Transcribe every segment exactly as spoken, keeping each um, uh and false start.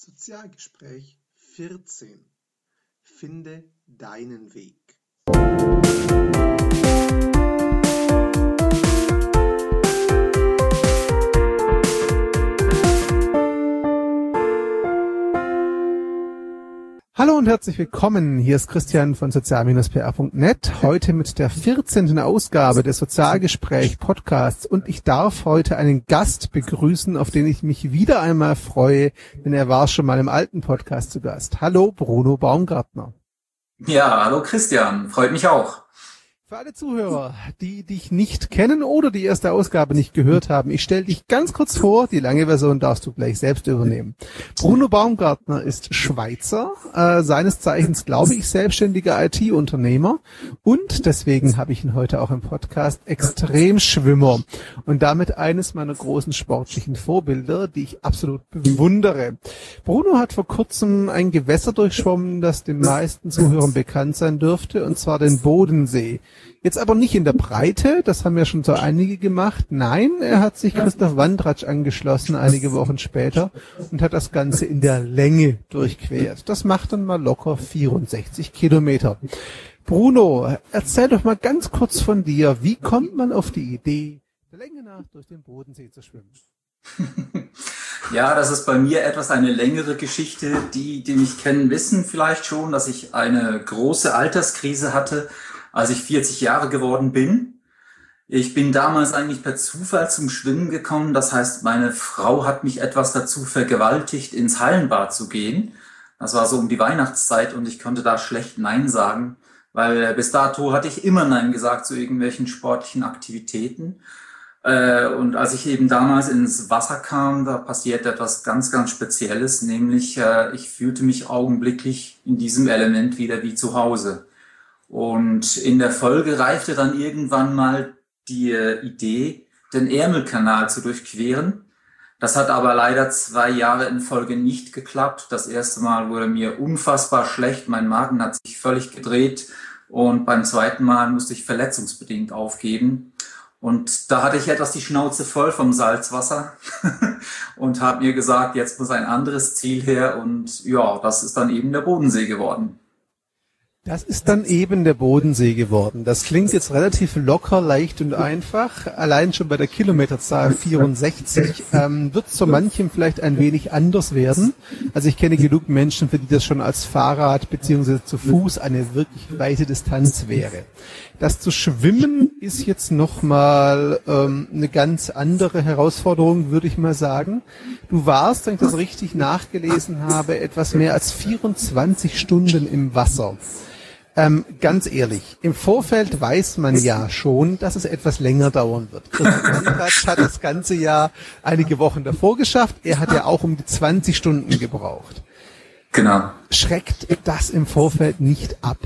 Sozialgespräch vierzehn. Finde deinen Weg. Hallo und herzlich willkommen. Hier ist Christian von sozial Bindestrich p r punkt net. Heute mit der vierzehnten Ausgabe des Sozialgespräch Podcasts. Und ich darf heute einen Gast begrüßen, auf den ich mich wieder einmal freue, denn er war schon mal im alten Podcast zu Gast. Hallo, Bruno Baumgartner. Ja, hallo Christian. Freut mich auch. Für alle Zuhörer, die dich nicht kennen oder die erste Ausgabe nicht gehört haben, ich stelle dich ganz kurz vor, die lange Version darfst du gleich selbst übernehmen. Bruno Baumgartner ist Schweizer, äh, seines Zeichens, glaube ich, selbstständiger I T-Unternehmer und deswegen habe ich ihn heute auch im Podcast Extremschwimmer und damit eines meiner großen sportlichen Vorbilder, die ich absolut bewundere. Bruno hat vor kurzem ein Gewässer durchschwommen, das den meisten Zuhörern bekannt sein dürfte, und zwar den Bodensee. Jetzt aber nicht in der Breite, das haben ja schon so einige gemacht. Nein, er hat sich Christoph Wandratsch angeschlossen, einige Wochen später, und hat das Ganze in der Länge durchquert. Das macht dann mal locker vierundsechzig Kilometer. Bruno, erzähl doch mal ganz kurz von dir. Wie kommt man auf die Idee, der Länge nach durch den Bodensee zu schwimmen? Ja, das ist bei mir etwas eine längere Geschichte. Die, die mich kennen, wissen vielleicht schon, dass ich eine große Alterskrise hatte, als ich vierzig Jahre geworden bin. Ich bin damals eigentlich per Zufall zum Schwimmen gekommen. Das heißt, meine Frau hat mich etwas dazu vergewaltigt, ins Hallenbad zu gehen. Das war so um die Weihnachtszeit und ich konnte da schlecht Nein sagen, weil bis dato hatte ich immer Nein gesagt zu irgendwelchen sportlichen Aktivitäten. Und als ich eben damals ins Wasser kam, da passierte etwas ganz, ganz Spezielles, nämlich ich fühlte mich augenblicklich in diesem Element wieder wie zu Hause. Und in der Folge reifte dann irgendwann mal die Idee, den Ärmelkanal zu durchqueren. Das hat aber leider zwei Jahre in Folge nicht geklappt. Das erste Mal wurde mir unfassbar schlecht, mein Magen hat sich völlig gedreht und beim zweiten Mal musste ich verletzungsbedingt aufgeben. Und da hatte ich etwas die Schnauze voll vom Salzwasser und habe mir gesagt, jetzt muss ein anderes Ziel her, und ja, das ist dann eben der Bodensee geworden. Das ist dann eben der Bodensee geworden. Das klingt jetzt relativ locker, leicht und einfach. Allein schon bei der Kilometerzahl vierundsechzig ähm, wird es zu manchem vielleicht ein wenig anders werden. Also ich kenne genug Menschen, für die das schon als Fahrrad bzw. zu Fuß eine wirklich weite Distanz wäre. Das zu schwimmen ist jetzt nochmal ähm, eine ganz andere Herausforderung, würde ich mal sagen. Du warst, wenn ich das richtig nachgelesen habe, etwas mehr als vierundzwanzig Stunden im Wasser. Ähm, ganz ehrlich, im Vorfeld weiß man ja schon, dass es etwas länger dauern wird. Christoph Wandratsch hat das ganze Jahr einige Wochen davor geschafft. Er hat ja auch um die zwanzig Stunden gebraucht. Genau. Schreckt das im Vorfeld nicht ab?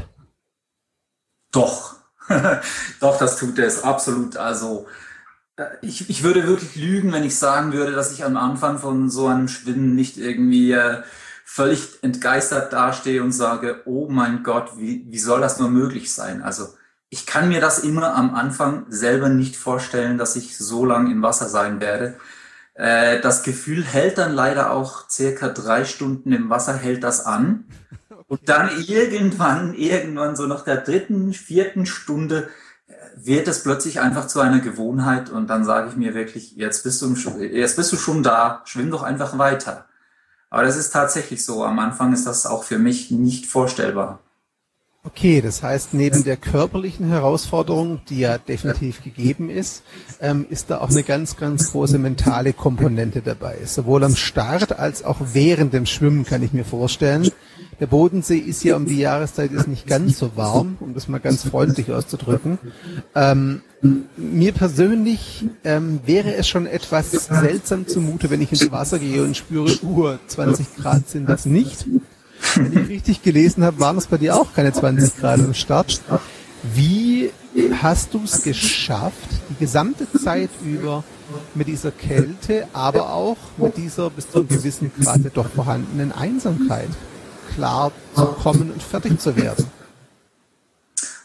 Doch. Doch, das tut es absolut. Also ich, ich würde wirklich lügen, wenn ich sagen würde, dass ich am Anfang von so einem Schwimmen nicht irgendwie äh, völlig entgeistert dastehe und sage, oh mein Gott, wie, wie soll das nur möglich sein? Also ich kann mir das immer am Anfang selber nicht vorstellen, dass ich so lange im Wasser sein werde. Äh, das Gefühl hält dann leider auch circa drei Stunden im Wasser, hält das an. Und dann irgendwann, irgendwann so nach der dritten, vierten Stunde wird es plötzlich einfach zu einer Gewohnheit, und dann sage ich mir wirklich, jetzt bist du, jetzt bist du schon da, schwimm doch einfach weiter. Aber das ist tatsächlich so. Am Anfang ist das auch für mich nicht vorstellbar. Okay, das heißt, neben der körperlichen Herausforderung, die ja definitiv gegeben ist, ähm, ist da auch eine ganz, ganz große mentale Komponente dabei. Sowohl am Start als auch während dem Schwimmen, kann ich mir vorstellen. Der Bodensee ist ja um die Jahreszeit ist nicht ganz so warm, um das mal ganz freundlich auszudrücken. Ähm, mir persönlich ähm, wäre es schon etwas seltsam zumute, wenn ich ins Wasser gehe und spüre, uh, zwanzig Grad sind das nicht. Wenn ich richtig gelesen habe, waren es bei dir auch keine zwanzig Grad am Start. Wie hast du es geschafft, die gesamte Zeit über mit dieser Kälte, aber auch mit dieser bis zu einem gewissen Grad doch vorhandenen Einsamkeit klar zu kommen und fertig zu werden?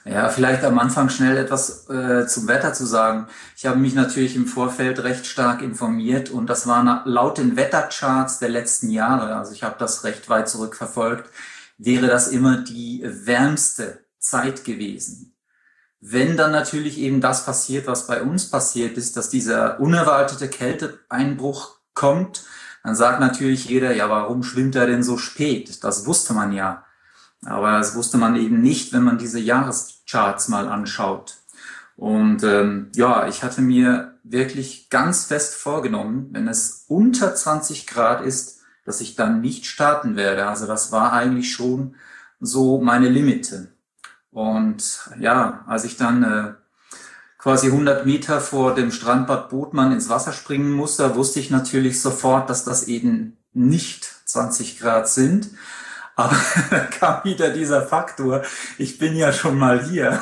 Ja, vielleicht am Anfang schnell etwas äh, zum Wetter zu sagen. Ich habe mich natürlich im Vorfeld recht stark informiert und das war na- laut den Wettercharts der letzten Jahre, also ich habe das recht weit zurückverfolgt, wäre das immer die wärmste Zeit gewesen. Wenn dann natürlich eben das passiert, was bei uns passiert ist, dass dieser unerwartete Kälteeinbruch kommt, dann sagt natürlich jeder, ja, warum schwimmt er denn so spät? Das wusste man ja. Aber das wusste man eben nicht, wenn man diese Jahrescharts mal anschaut. Und ähm, ja, ich hatte mir wirklich ganz fest vorgenommen, wenn es unter zwanzig Grad ist, dass ich dann nicht starten werde. Also das war eigentlich schon so meine Limite. Und ja, als ich dann äh, quasi hundert Meter vor dem Strandbad Bodmann ins Wasser springen musste, wusste ich natürlich sofort, dass das eben nicht zwanzig Grad sind. Aber da kam wieder dieser Faktor, ich bin ja schon mal hier.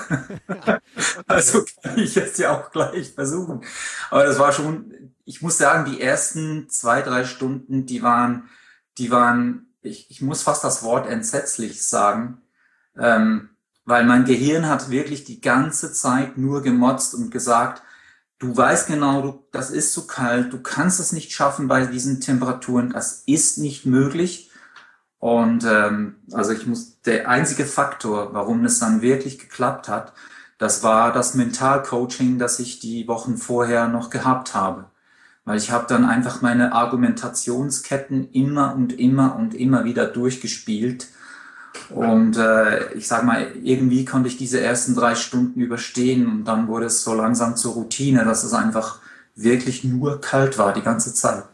Also kann ich es ja auch gleich versuchen. Aber das war schon, ich muss sagen, die ersten zwei, drei Stunden, die waren, die waren, ich, ich muss fast das Wort entsetzlich sagen, ähm, weil mein Gehirn hat wirklich die ganze Zeit nur gemotzt und gesagt, du weißt genau, du, das ist zu kalt, du kannst es nicht schaffen bei diesen Temperaturen, das ist nicht möglich. Und ähm, also ich muss, der einzige Faktor, warum es dann wirklich geklappt hat, das war das Mentalcoaching, das ich die Wochen vorher noch gehabt habe. Weil ich habe dann einfach meine Argumentationsketten immer und immer und immer wieder durchgespielt. Und äh, ich sag mal, irgendwie konnte ich diese ersten drei Stunden überstehen und dann wurde es so langsam zur Routine, dass es einfach wirklich nur kalt war die ganze Zeit.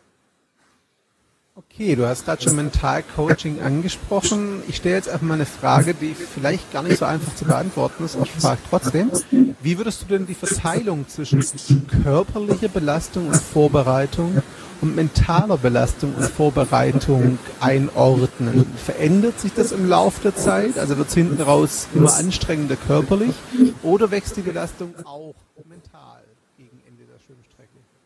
Okay, du hast gerade schon Mentalcoaching angesprochen. Ich stelle jetzt einfach mal eine Frage, die vielleicht gar nicht so einfach zu beantworten ist. Ich frage trotzdem, wie würdest du denn die Verteilung zwischen körperlicher Belastung und Vorbereitung und mentaler Belastung und Vorbereitung einordnen? Verändert sich das im Laufe der Zeit? Also wird es hinten raus immer anstrengender körperlich oder wächst die Belastung auch mental gegen Ende der Schwimmstrecke?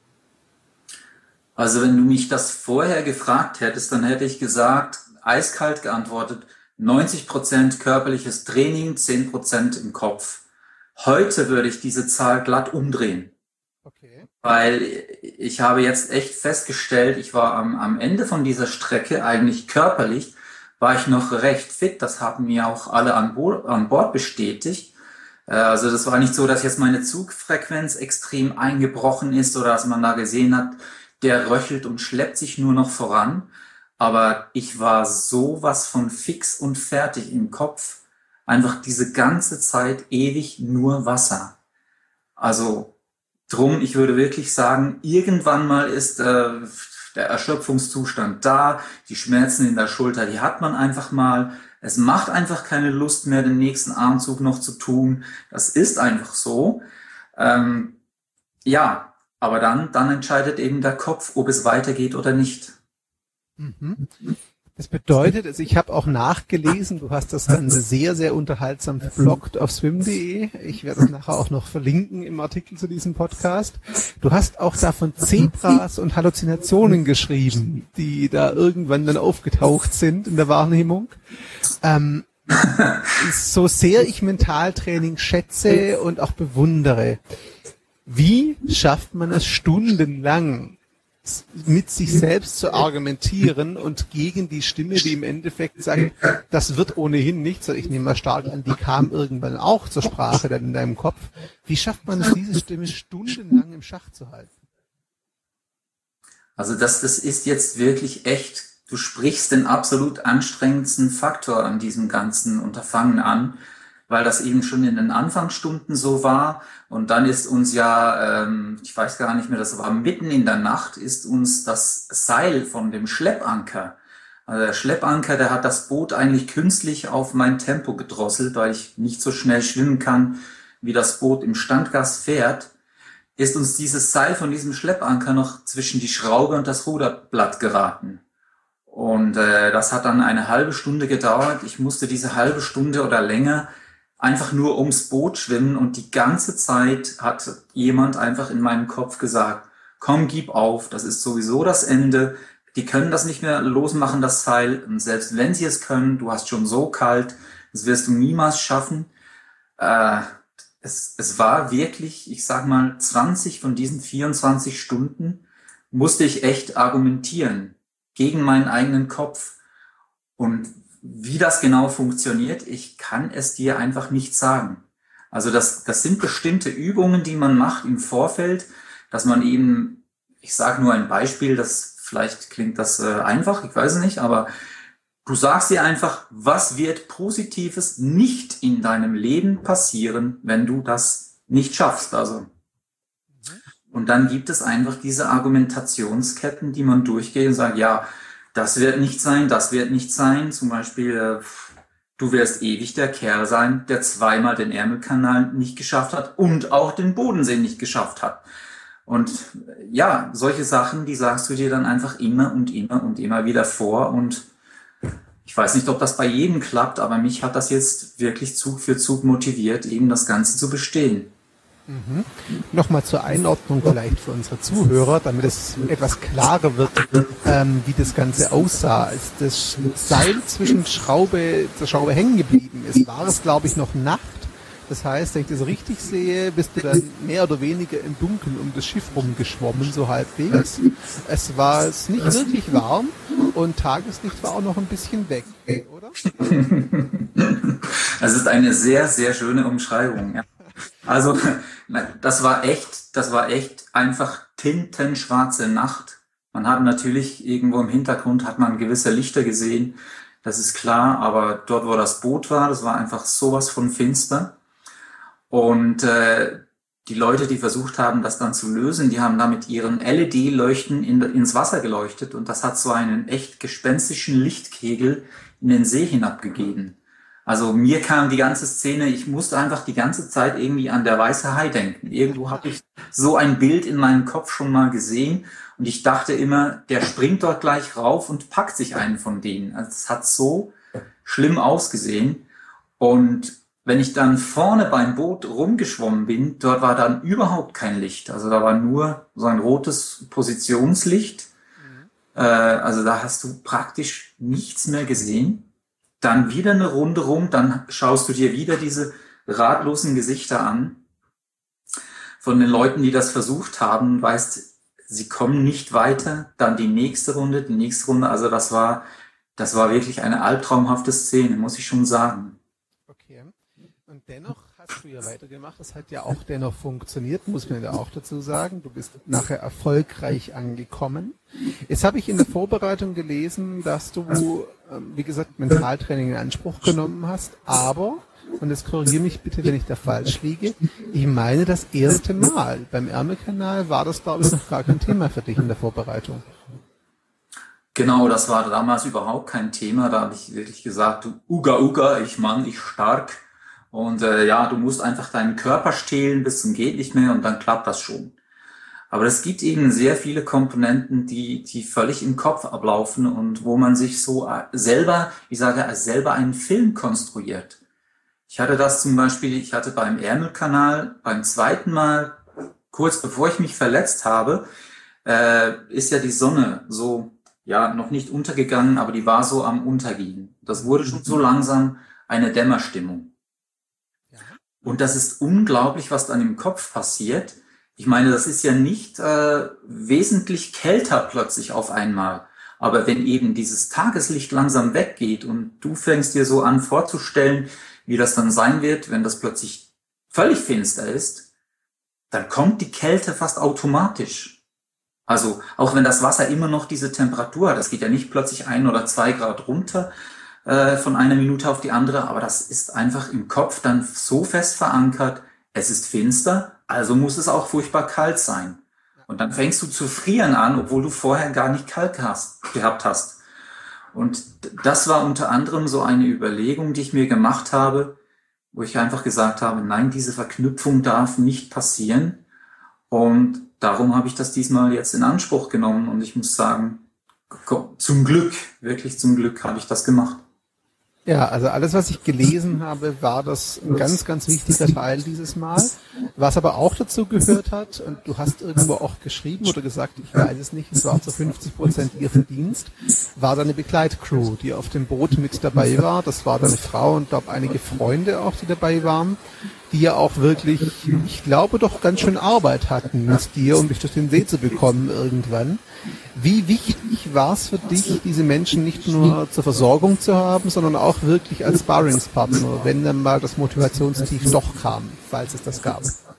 Also wenn du mich das vorher gefragt hättest, dann hätte ich gesagt, eiskalt geantwortet, neunzig Prozent körperliches Training, zehn Prozent im Kopf. Heute würde ich diese Zahl glatt umdrehen. Okay. Weil ich habe jetzt echt festgestellt, ich war am, am Ende von dieser Strecke eigentlich körperlich, war ich noch recht fit. Das haben mir auch alle an, Bo- an Bord bestätigt. Äh, also das war nicht so, dass jetzt meine Zugfrequenz extrem eingebrochen ist oder dass man da gesehen hat, der röchelt und schleppt sich nur noch voran. Aber ich war sowas von fix und fertig im Kopf. Einfach diese ganze Zeit ewig nur Wasser. Also drum, ich würde wirklich sagen, irgendwann mal ist äh, der Erschöpfungszustand da, die Schmerzen in der Schulter, die hat man einfach mal. Es macht einfach keine Lust mehr, den nächsten Armzug noch zu tun. Das ist einfach so. Ähm, ja, aber dann, dann entscheidet eben der Kopf, ob es weitergeht oder nicht. Mhm. Das bedeutet, also ich habe auch nachgelesen, du hast das Ganze sehr, sehr unterhaltsam verbloggt auf swim punkt de. Ich werde es nachher auch noch verlinken im Artikel zu diesem Podcast. Du hast auch da von Zebras und Halluzinationen geschrieben, die da irgendwann dann aufgetaucht sind in der Wahrnehmung. Ähm, so sehr ich Mentaltraining schätze und auch bewundere, wie schafft man es stundenlang, mit sich selbst zu argumentieren und gegen die Stimme, die im Endeffekt sagt, das wird ohnehin nichts, ich nehme mal stark an, die kam irgendwann auch zur Sprache dann in deinem Kopf. Wie schafft man es, diese Stimme stundenlang im Schach zu halten? Also das, das ist jetzt wirklich echt, du sprichst den absolut anstrengendsten Faktor an diesem ganzen Unterfangen an, weil das eben schon in den Anfangsstunden so war. Und dann ist uns ja, ähm, ich weiß gar nicht mehr, das war mitten in der Nacht, ist uns das Seil von dem Schleppanker, also der Schleppanker, der hat das Boot eigentlich künstlich auf mein Tempo gedrosselt, weil ich nicht so schnell schwimmen kann, wie das Boot im Standgas fährt, ist uns dieses Seil von diesem Schleppanker noch zwischen die Schraube und das Ruderblatt geraten. Und äh, das hat dann eine halbe Stunde gedauert. Ich musste diese halbe Stunde oder länger einfach nur ums Boot schwimmen und die ganze Zeit hat jemand einfach in meinem Kopf gesagt, komm, gib auf, das ist sowieso das Ende, die können das nicht mehr losmachen, das Seil, und selbst wenn sie es können, du hast schon so kalt, das wirst du niemals schaffen. Äh, es, es war wirklich, ich sag mal, zwanzig von diesen vierundzwanzig Stunden musste ich echt argumentieren gegen meinen eigenen Kopf. Und wie das genau funktioniert, ich kann es dir einfach nicht sagen. Also das, das sind bestimmte Übungen, die man macht im Vorfeld, dass man eben, ich sage nur ein Beispiel, das vielleicht klingt das äh, einfach, ich weiß es nicht, aber du sagst dir einfach, was wird Positives nicht in deinem Leben passieren, wenn du das nicht schaffst. Also und dann gibt es einfach diese Argumentationsketten, die man durchgeht und sagt, ja, das wird nicht sein, das wird nicht sein. Zum Beispiel, äh, du wirst ewig der Kerl sein, der zweimal den Ärmelkanal nicht geschafft hat und auch den Bodensee nicht geschafft hat. Und äh, ja, solche Sachen, die sagst du dir dann einfach immer und immer und immer wieder vor. Und ich weiß nicht, ob das bei jedem klappt, aber mich hat das jetzt wirklich Zug für Zug motiviert, eben das Ganze zu bestehen. Mhm. Nochmal zur Einordnung vielleicht für unsere Zuhörer, damit es etwas klarer wird, ähm, wie das Ganze aussah. Als das Seil zwischen Schraube zur Schraube hängen geblieben ist, war es, glaube ich, noch Nacht. Das heißt, wenn ich das richtig sehe, bist du dann mehr oder weniger im Dunkeln um das Schiff rumgeschwommen, so halbwegs. Es war es nicht wirklich warm und Tageslicht war auch noch ein bisschen weg, oder? Das ist eine sehr, sehr schöne Umschreibung, ja. Also, das war echt, das war echt einfach tintenschwarze Nacht. Man hat natürlich irgendwo im Hintergrund hat man gewisse Lichter gesehen, das ist klar, aber dort, wo das Boot war, das war einfach sowas von finster. Und äh, die Leute, die versucht haben, das dann zu lösen, die haben da mit ihren L E D-Leuchten in, ins Wasser geleuchtet und das hat so einen echt gespenstischen Lichtkegel in den See hinabgegeben. Also mir kam die ganze Szene, ich musste einfach die ganze Zeit irgendwie an der Weiße Hai denken. Irgendwo habe ich so ein Bild in meinem Kopf schon mal gesehen und ich dachte immer, der springt dort gleich rauf und packt sich einen von denen. Also es hat so schlimm ausgesehen. Und wenn ich dann vorne beim Boot rumgeschwommen bin, dort war dann überhaupt kein Licht. Also da war nur so ein rotes Positionslicht. Mhm. Äh, also da hast du praktisch nichts mehr gesehen. Dann wieder eine Runde rum, dann schaust du dir wieder diese ratlosen Gesichter an von den Leuten, die das versucht haben, weißt, sie kommen nicht weiter, dann die nächste Runde, die nächste Runde, also das war, das war wirklich eine albtraumhafte Szene, muss ich schon sagen. Okay. Und dennoch hast du ja weitergemacht, das hat ja auch dennoch funktioniert, muss man ja auch dazu sagen. Du bist nachher erfolgreich angekommen. Jetzt habe ich in der Vorbereitung gelesen, dass du, wie gesagt, Mentaltraining in Anspruch genommen hast, aber, und jetzt korrigiere mich bitte, wenn ich da falsch liege, ich meine, das erste Mal beim Ärmelkanal war das, glaube ich, noch gar kein Thema für dich in der Vorbereitung. Genau, das war damals überhaupt kein Thema, da habe ich wirklich gesagt, du Uga Uga, ich Mann, ich stark. Und äh, ja, du musst einfach deinen Körper stehlen bis zum geht nicht mehr und dann klappt das schon. Aber es gibt eben sehr viele Komponenten, die die völlig im Kopf ablaufen und wo man sich so selber, ich sage, selber einen Film konstruiert. Ich hatte das zum Beispiel, ich hatte beim Ärmelkanal beim zweiten Mal, kurz bevor ich mich verletzt habe, äh, ist ja die Sonne so, ja, noch nicht untergegangen, aber die war so am Untergehen. Das wurde schon so langsam eine Dämmerstimmung. Und das ist unglaublich, was dann im Kopf passiert. Ich meine, das ist ja nicht äh, wesentlich kälter plötzlich auf einmal. Aber wenn eben dieses Tageslicht langsam weggeht und du fängst dir so an vorzustellen, wie das dann sein wird, wenn das plötzlich völlig finster ist, dann kommt die Kälte fast automatisch. Also auch wenn das Wasser immer noch diese Temperatur hat, das geht ja nicht plötzlich ein oder zwei Grad runter, von einer Minute auf die andere, aber das ist einfach im Kopf dann so fest verankert, es ist finster, also muss es auch furchtbar kalt sein. Und dann fängst du zu frieren an, obwohl du vorher gar nicht kalt hast, gehabt hast. Und das war unter anderem so eine Überlegung, die ich mir gemacht habe, wo ich einfach gesagt habe, nein, diese Verknüpfung darf nicht passieren. Und darum habe ich das diesmal jetzt in Anspruch genommen und ich muss sagen, zum Glück, wirklich zum Glück habe ich das gemacht. Ja, also alles, was ich gelesen habe, war das ein ganz, ganz wichtiger Teil dieses Mal. Was aber auch dazu gehört hat, und du hast irgendwo auch geschrieben oder gesagt, ich weiß es nicht, es war zu fünfzig Prozent ihr Verdienst, war deine Begleitcrew, die auf dem Boot mit dabei war. Das war deine Frau und, glaube einige Freunde auch, die dabei waren, die ja auch wirklich, ich glaube, doch ganz schön Arbeit hatten mit dir, um dich durch den See zu bekommen irgendwann. Wie wichtig war es für dich, diese Menschen nicht nur zur Versorgung zu haben, sondern auch wirklich als Sparringspartner, wenn dann mal das Motivationstief doch kam, falls es das gab?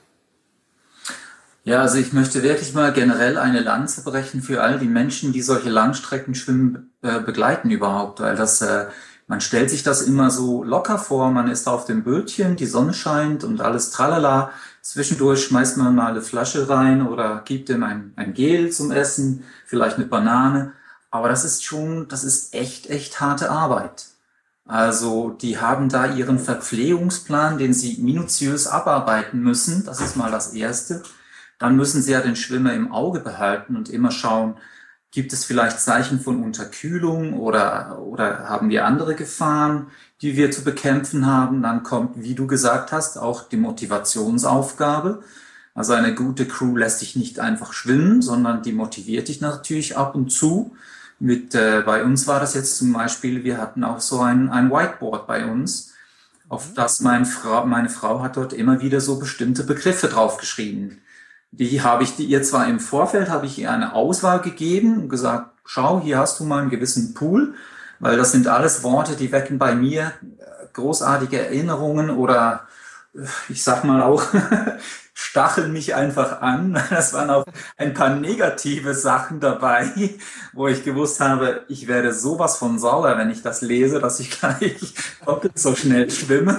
Ja, also ich möchte wirklich mal generell eine Lanze brechen für all die Menschen, die solche Langstreckenschwimmen äh, begleiten überhaupt, weil das, äh, man stellt sich das immer so locker vor, man ist auf dem Bötchen, die Sonne scheint und alles tralala. Zwischendurch schmeißt man mal eine Flasche rein oder gibt ihm ein, ein Gel zum Essen, vielleicht eine Banane. Aber das ist schon, das ist echt, echt harte Arbeit. Also die haben da ihren Verpflegungsplan, den sie minutiös abarbeiten müssen. Das ist mal das Erste. Dann müssen sie ja den Schwimmer im Auge behalten und immer schauen, gibt es vielleicht Zeichen von Unterkühlung oder, oder haben wir andere Gefahren, die wir zu bekämpfen haben? Dann kommt, wie du gesagt hast, auch die Motivationsaufgabe. Also eine gute Crew lässt dich nicht einfach schwimmen, sondern die motiviert dich natürlich ab und zu. Mit, äh, bei uns war das jetzt zum Beispiel, wir hatten auch so ein, ein Whiteboard bei uns, auf das meine Frau, meine Frau hat dort immer wieder so bestimmte Begriffe draufgeschrieben. Die habe ich ihr zwar im Vorfeld, habe ich ihr eine Auswahl gegeben und gesagt, schau, hier hast du mal einen gewissen Pool, weil das sind alles Worte, die wecken bei mir großartige Erinnerungen oder ich sag mal auch, stacheln mich einfach an. Das waren auch ein paar negative Sachen dabei, wo ich gewusst habe, ich werde sowas von sauer, wenn ich das lese, dass ich gleich doppelt so schnell schwimme.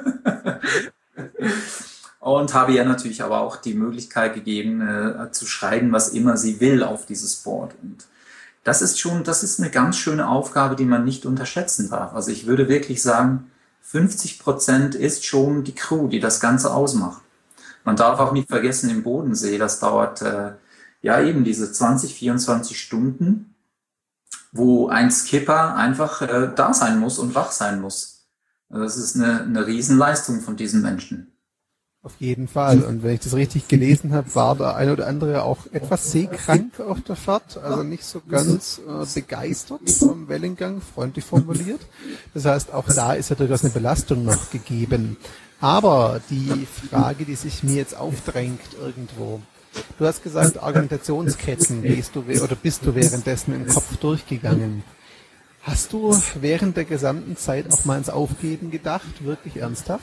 Und habe ihr natürlich aber auch die Möglichkeit gegeben, äh, zu schreiben, was immer sie will auf dieses Board. Und das ist schon, das ist eine ganz schöne Aufgabe, die man nicht unterschätzen darf. Also ich würde wirklich sagen, fünfzig Prozent ist schon die Crew, die das Ganze ausmacht. Man darf auch nicht vergessen, im Bodensee, das dauert äh, ja eben diese zwanzig, vierundzwanzig Stunden, wo ein Skipper einfach äh, da sein muss und wach sein muss. Also das ist eine, eine Riesenleistung von diesen Menschen. Auf jeden Fall. Und wenn ich das richtig gelesen habe, war der ein oder andere auch etwas seekrank auf der Fahrt, also nicht so ganz äh, begeistert vom Wellengang, freundlich formuliert. Das heißt, auch da ist ja durchaus eine Belastung noch gegeben. Aber die Frage, die sich mir jetzt aufdrängt irgendwo, du hast gesagt, Argumentationsketten gehst du oder bist du währenddessen im Kopf durchgegangen. Hast du während der gesamten Zeit auch mal ins Aufgeben gedacht, wirklich ernsthaft?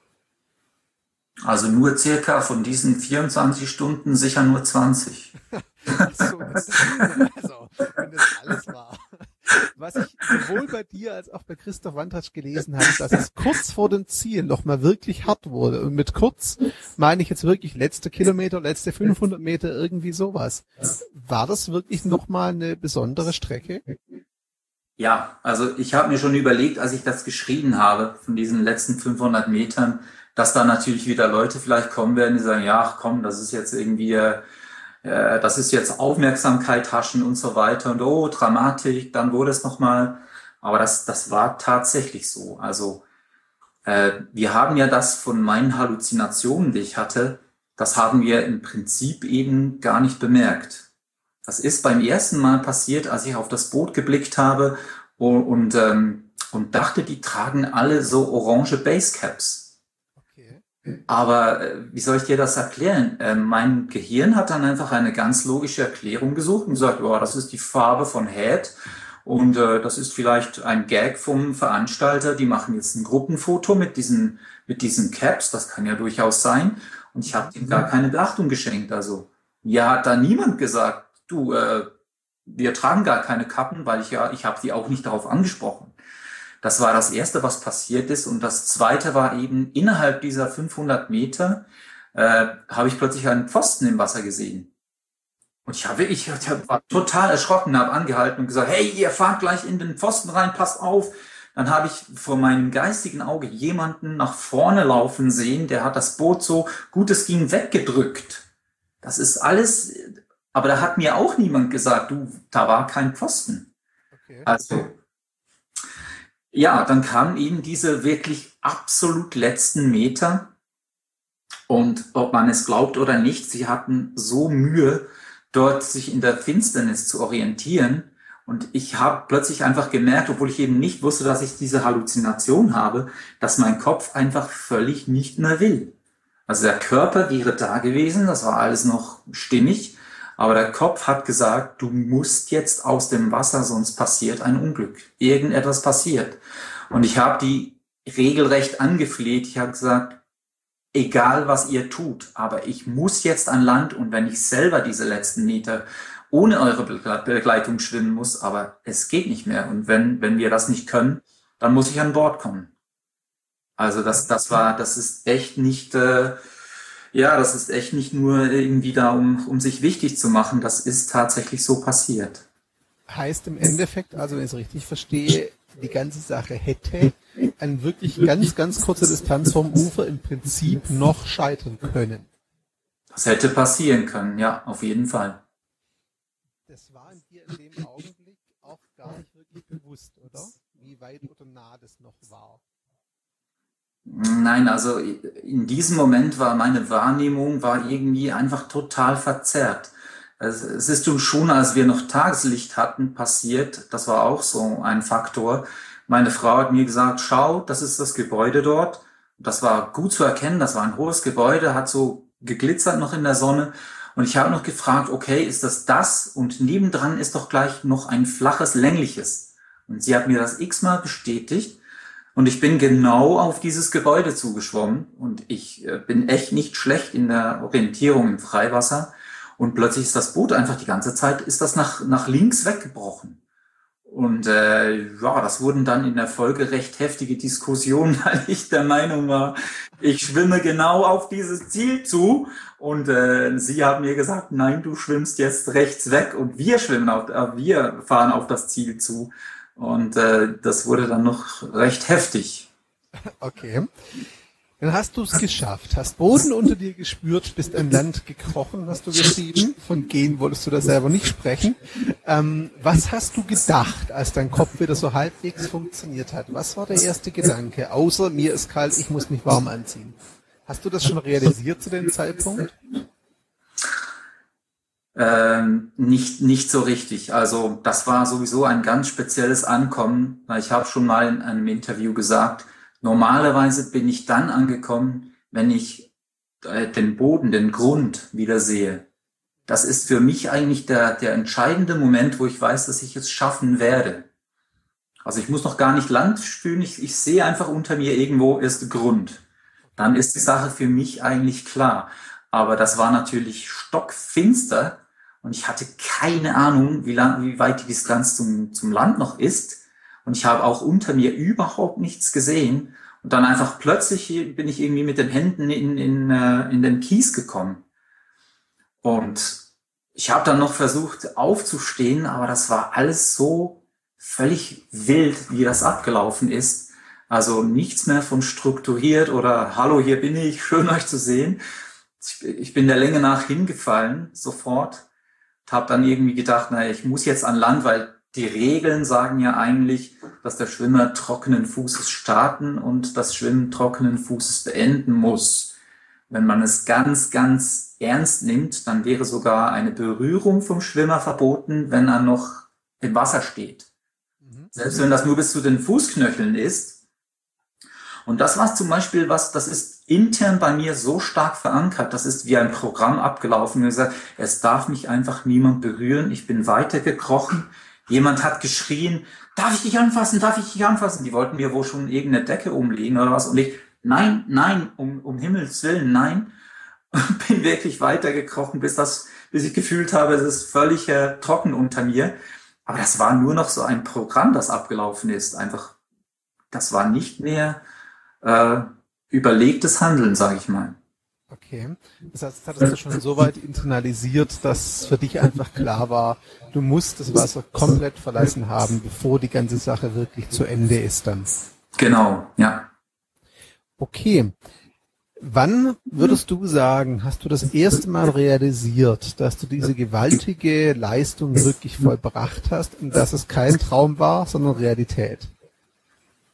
Also nur circa von diesen vierundzwanzig Stunden sicher nur zwanzig. So, also, wenn das alles war. Was ich sowohl bei dir als auch bei Christoph Wandratsch gelesen habe, dass es kurz vor dem Ziel noch mal wirklich hart wurde. Und mit kurz meine ich jetzt wirklich letzte Kilometer, letzte fünfhundert Meter, irgendwie sowas. War das wirklich noch mal eine besondere Strecke? Ja, also ich habe mir schon überlegt, als ich das geschrieben habe, von diesen letzten fünfhundert Metern, dass da natürlich wieder Leute vielleicht kommen werden, die sagen, ja, ach komm, das ist jetzt irgendwie, äh, das ist jetzt Aufmerksamkeit haschen und so weiter und oh, Dramatik, dann wurde es nochmal. Aber das, das war tatsächlich so. Also äh, wir haben ja das von meinen Halluzinationen, die ich hatte, das haben wir im Prinzip eben gar nicht bemerkt. Das ist beim ersten Mal passiert, als ich auf das Boot geblickt habe und, und, ähm, und dachte, die tragen alle so orange Basecaps. Aber äh, wie soll ich dir das erklären? Äh, mein Gehirn hat dann einfach eine ganz logische Erklärung gesucht und gesagt, oh, das ist die Farbe von Head und äh, das ist vielleicht ein Gag vom Veranstalter, die machen jetzt ein Gruppenfoto mit diesen mit diesen Caps, das kann ja durchaus sein. Und ich habe ihm gar keine Beachtung geschenkt. Also mir hat da niemand gesagt, du, äh, wir tragen gar keine Kappen, weil ich ja, ich habe die auch nicht darauf angesprochen. Das war das Erste, was passiert ist. Und das Zweite war eben, innerhalb dieser fünfhundert Meter äh, habe ich plötzlich einen Pfosten im Wasser gesehen. Und ich, habe, ich, ich war total erschrocken, habe angehalten und gesagt, hey, ihr fahrt gleich in den Pfosten rein, passt auf. Dann habe ich vor meinem geistigen Auge jemanden nach vorne laufen sehen, der hat das Boot so gut es ging weggedrückt. Das ist alles, aber da hat mir auch niemand gesagt, du, da war kein Pfosten. Okay. Also Ja, dann kamen eben diese wirklich absolut letzten Meter. Und ob man es glaubt oder nicht, sie hatten so Mühe, dort sich in der Finsternis zu orientieren. Und ich habe plötzlich einfach gemerkt, obwohl ich eben nicht wusste, dass ich diese Halluzination habe, dass mein Kopf einfach völlig nicht mehr will. Also der Körper wäre da gewesen, das war alles noch stimmig, aber der Kopf hat gesagt, du musst jetzt aus dem Wasser, sonst passiert ein Unglück. Irgendetwas passiert. Und ich habe die regelrecht angefleht. Ich habe gesagt, egal was ihr tut, aber ich muss jetzt an Land, und wenn ich selber diese letzten Meter ohne eure Begleitung schwimmen muss, aber es geht nicht mehr. Und wenn, wenn wir das nicht können, dann muss ich an Bord kommen. Also das, das war, das ist echt nicht, äh, ja, das ist echt nicht nur irgendwie da, um, um sich wichtig zu machen. Das ist tatsächlich so passiert. Heißt im Endeffekt, also wenn ich es richtig verstehe, die ganze Sache hätte an wirklich ganz, ganz kurzer Distanz vom Ufer im Prinzip noch scheitern können. Das hätte passieren können, ja, auf jeden Fall. Das war in dir in dem Augenblick auch gar nicht wirklich bewusst, oder? Wie weit oder nah das noch war? Nein, also in diesem Moment war meine Wahrnehmung war irgendwie einfach total verzerrt. Es ist schon, als wir noch Tageslicht hatten, passiert, das war auch so ein Faktor. Meine Frau hat mir gesagt, schau, das ist das Gebäude dort. Das war gut zu erkennen, das war ein hohes Gebäude, hat so geglitzert noch in der Sonne. Und ich habe noch gefragt, okay, ist das das? Und nebendran ist doch gleich noch ein flaches, längliches. Und sie hat mir das x-mal bestätigt. Und ich bin genau auf dieses Gebäude zugeschwommen. Und ich bin echt nicht schlecht in der Orientierung im Freiwasser. Und plötzlich ist das Boot einfach die ganze Zeit, ist das nach, nach links weggebrochen. Und äh, ja, das wurden dann in der Folge recht heftige Diskussionen, weil ich der Meinung war, ich schwimme genau auf dieses Ziel zu. Und äh, sie haben mir gesagt, nein, du schwimmst jetzt rechts weg und wir schwimmen auf, äh, wir fahren auf das Ziel zu. Und äh, das wurde dann noch recht heftig. Okay. Dann hast du es geschafft, hast Boden unter dir gespürt, bist an Land gekrochen, hast du geschrieben. Von gehen wolltest du da selber nicht sprechen. Ähm, was hast du gedacht, als dein Kopf wieder so halbwegs funktioniert hat? Was war der erste Gedanke? Außer mir ist kalt, ich muss mich warm anziehen. Hast du das schon realisiert zu dem Zeitpunkt? Ähm, nicht, nicht so richtig. Also das war sowieso ein ganz spezielles Ankommen. Ich habe schon mal in einem Interview gesagt, normalerweise bin ich dann angekommen, wenn ich äh, den Boden, den Grund wieder sehe. Das ist für mich eigentlich der, der entscheidende Moment, wo ich weiß, dass ich es schaffen werde. Also ich muss noch gar nicht Land spüren, ich, ich sehe einfach unter mir irgendwo ist Grund. Dann ist die Sache für mich eigentlich klar. Aber das war natürlich stockfinster und ich hatte keine Ahnung, wie lang, wie weit die Distanz zum, zum Land noch ist. Und ich habe auch unter mir überhaupt nichts gesehen. Und dann einfach plötzlich bin ich irgendwie mit den Händen in, in, in den Kies gekommen. Und ich habe dann noch versucht aufzustehen, aber das war alles so völlig wild, wie das abgelaufen ist. Also nichts mehr von strukturiert oder hallo, hier bin ich, schön euch zu sehen. Ich bin der Länge nach hingefallen, sofort. Habe dann irgendwie gedacht, naja, ich muss jetzt an Land, weil die Regeln sagen ja eigentlich, dass der Schwimmer trockenen Fußes starten und das Schwimmen trockenen Fußes beenden muss. Wenn man es ganz, ganz ernst nimmt, dann wäre sogar eine Berührung vom Schwimmer verboten, wenn er noch im Wasser steht. Mhm. Selbst wenn das nur bis zu den Fußknöcheln ist. Und das war zum Beispiel was, das ist intern bei mir so stark verankert, das ist wie ein Programm abgelaufen. Ich habe gesagt, es darf mich einfach niemand berühren, ich bin weitergekrochen. Jemand hat geschrien, darf ich dich anfassen, darf ich dich anfassen? Die wollten mir wohl schon irgendeine Decke umlegen oder was. Und ich, nein, nein, um, um Himmels Willen, nein. Und bin wirklich weitergekrochen, bis das, bis ich gefühlt habe, es ist völlig äh, trocken unter mir. Aber das war nur noch so ein Programm, das abgelaufen ist. Einfach, das war nicht mehr äh, überlegtes Handeln, sage ich mal. Okay, das heißt, das hattest du schon so weit internalisiert, dass für dich einfach klar war, du musst das Wasser komplett verlassen haben, bevor die ganze Sache wirklich zu Ende ist dann. Genau, ja. Okay, wann würdest du sagen, hast du das erste Mal realisiert, dass du diese gewaltige Leistung wirklich vollbracht hast und dass es kein Traum war, sondern Realität?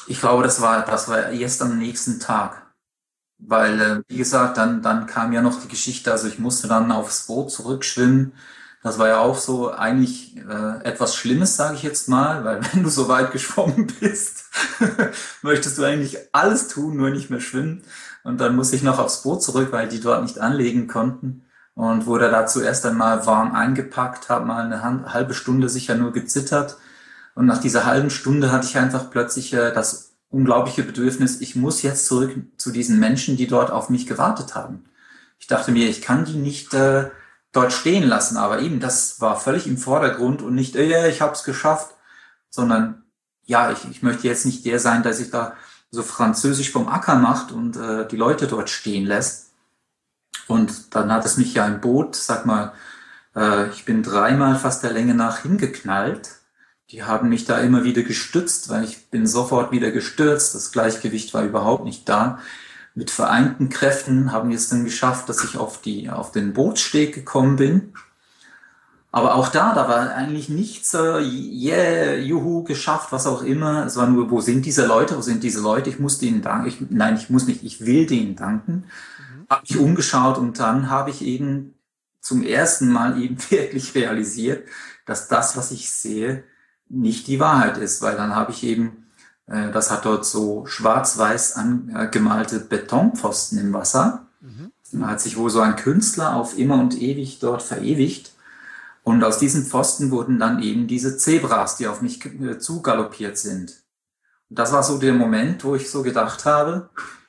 Ich glaube, das war, das war erst am nächsten Tag. Weil, äh, wie gesagt, dann, dann kam ja noch die Geschichte, also ich musste dann aufs Boot zurückschwimmen. Das war ja auch so eigentlich äh, etwas Schlimmes, sage ich jetzt mal, weil wenn du so weit geschwommen bist, möchtest du eigentlich alles tun, nur nicht mehr schwimmen. Und dann musste ich noch aufs Boot zurück, weil die dort nicht anlegen konnten. Und wurde da zuerst einmal warm eingepackt, habe mal eine halbe Stunde sicher nur gezittert. Und nach dieser halben Stunde hatte ich einfach plötzlich äh, das unglaubliche Bedürfnis, ich muss jetzt zurück zu diesen Menschen, die dort auf mich gewartet haben. Ich dachte mir, ich kann die nicht äh, dort stehen lassen, aber eben, das war völlig im Vordergrund und nicht, äh, ich habe es geschafft, sondern ja, ich, ich möchte jetzt nicht der sein, der sich da so französisch vom Acker macht und äh, die Leute dort stehen lässt. Und dann hat es mich ja im Boot, sag mal, äh, ich bin dreimal fast der Länge nach hingeknallt. Die haben mich da immer wieder gestützt, weil ich bin sofort wieder gestürzt. Das Gleichgewicht war überhaupt nicht da. Mit vereinten Kräften haben wir es dann geschafft, dass ich auf die, auf den Bootssteg gekommen bin. Aber auch da, da war eigentlich nichts, äh, yeah, juhu, geschafft, was auch immer. Es war nur, wo sind diese Leute, wo sind diese Leute? Ich muss denen danken. Ich, nein, ich muss nicht, ich will denen danken. Mhm. Habe mich umgeschaut und dann habe ich eben zum ersten Mal eben wirklich realisiert, dass das, was ich sehe, nicht die Wahrheit ist, weil dann habe ich eben, äh, das hat dort so schwarz-weiß angemalte Betonpfosten im Wasser. Mhm. Da hat sich wohl so ein Künstler auf immer und ewig dort verewigt. Und aus diesen Pfosten wurden dann eben diese Zebras, die auf mich äh, zugaloppiert sind. Und das war so der Moment, wo ich so gedacht habe,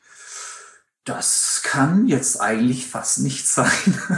das kann jetzt eigentlich fast nicht sein.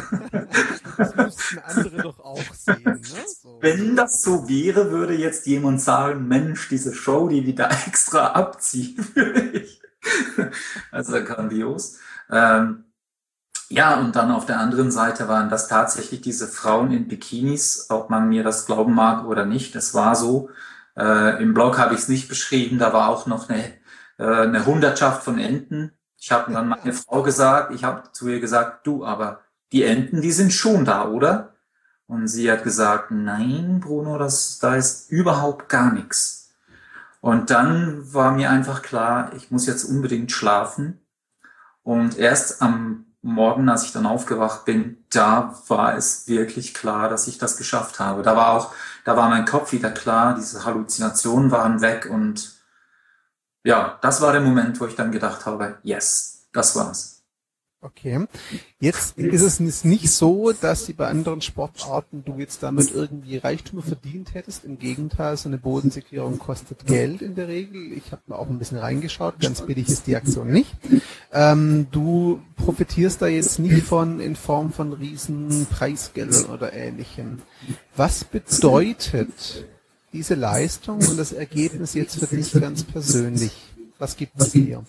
Das müssten andere doch auch sehen, ne? So. Wenn das so wäre, würde jetzt jemand sagen, Mensch, diese Show, die die da extra abziehen, würde ich. Also grandios. Ähm, ja, und dann auf der anderen Seite waren das tatsächlich diese Frauen in Bikinis, ob man mir das glauben mag oder nicht. Es war so. Äh, im Blog habe ich es nicht beschrieben, da war auch noch eine, äh, eine Hundertschaft von Enten. Ich habe dann meine Frau gesagt, ich habe zu ihr gesagt, du, aber die Enten, die sind schon da, oder? Und sie hat gesagt, nein, Bruno, das, da ist überhaupt gar nichts. Und dann war mir einfach klar, ich muss jetzt unbedingt schlafen. Und erst am Morgen, als ich dann aufgewacht bin, da war es wirklich klar, dass ich das geschafft habe. Da war auch, da war mein Kopf wieder klar, diese Halluzinationen waren weg und ja, das war der Moment, wo ich dann gedacht habe, yes, das war's. Okay. Jetzt ist es nicht so, dass die bei anderen Sportarten du jetzt damit irgendwie Reichtum verdient hättest. Im Gegenteil, so eine Bodensicherung kostet Geld in der Regel. Ich habe mal auch ein bisschen reingeschaut, ganz billig ist die Aktion nicht. Ähm, du profitierst da jetzt nicht von in Form von riesen Preisgeldern oder Ähnlichem. Was bedeutet diese Leistung und das Ergebnis jetzt für dich ganz persönlich? Was gibt es dir?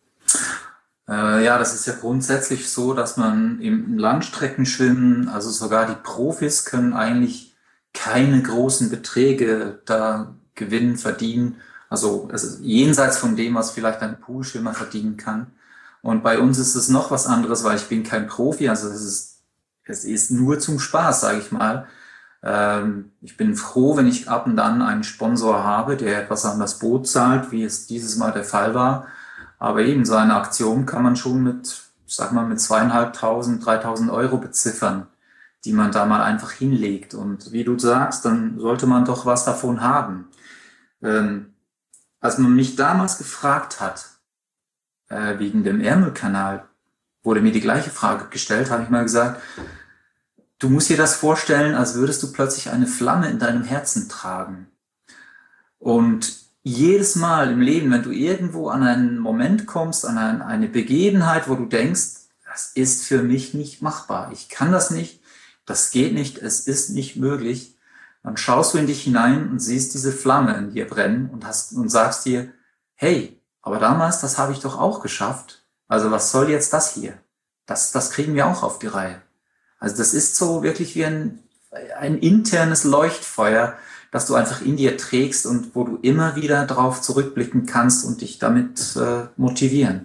Äh, ja, das ist ja grundsätzlich so, dass man im Langstreckenschwimmen, also sogar die Profis können eigentlich keine großen Beträge da gewinnen, verdienen. Also es ist jenseits von dem, was vielleicht ein Poolschwimmer verdienen kann. Und bei uns ist es noch was anderes, weil ich bin kein Profi, also es ist, es ist nur zum Spaß, sage ich mal. Ähm, ich bin froh, wenn ich ab und an einen Sponsor habe, der etwas an das Boot zahlt, wie es dieses Mal der Fall war. Aber eben so eine Aktion kann man schon mit, sag mal, mit zweieinhalbtausend, dreitausend Euro beziffern, die man da mal einfach hinlegt. Und wie du sagst, dann sollte man doch was davon haben. Ähm, als man mich damals gefragt hat, äh, wegen dem Ärmelkanal, wurde mir die gleiche Frage gestellt, habe ich mal gesagt, du musst dir das vorstellen, als würdest du plötzlich eine Flamme in deinem Herzen tragen. Und jedes Mal im Leben, wenn du irgendwo an einen Moment kommst, an ein, eine Begebenheit, wo du denkst, das ist für mich nicht machbar, ich kann das nicht, das geht nicht, es ist nicht möglich, dann schaust du in dich hinein und siehst diese Flamme in dir brennen und, hast, und sagst dir, hey, aber damals, das habe ich doch auch geschafft, also was soll jetzt das hier? Das, das kriegen wir auch auf die Reihe. Also das ist so wirklich wie ein, ein internes Leuchtfeuer, das du einfach in dir trägst und wo du immer wieder drauf zurückblicken kannst und dich damit äh, motivieren.